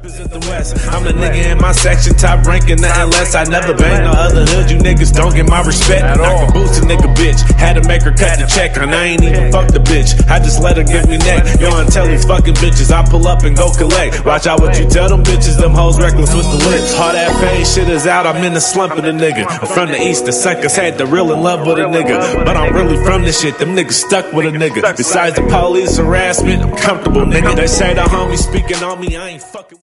represent the West. I'm the nigga in my section, top ranking, nothing less. I never bang no other hood, you niggas don't get my respect at all. I can boost a nigga bitch, had to make her cut the check, and I ain't even fuck the bitch. I just let her give me neck. Yo, and tell these fucking bitches I pull up and go collect. Watch out what you tell them bitches, them hoes reckless with the lips. All that fame shit is out, I'm in the slump of the nigga. I'm from the east, the suckers had the real in love with a nigga, but I'm really from this shit, them niggas stuck with a nigga. Besides the police harassment, I'm comfortable, nigga. They say the homie speaking on me, I ain't fucking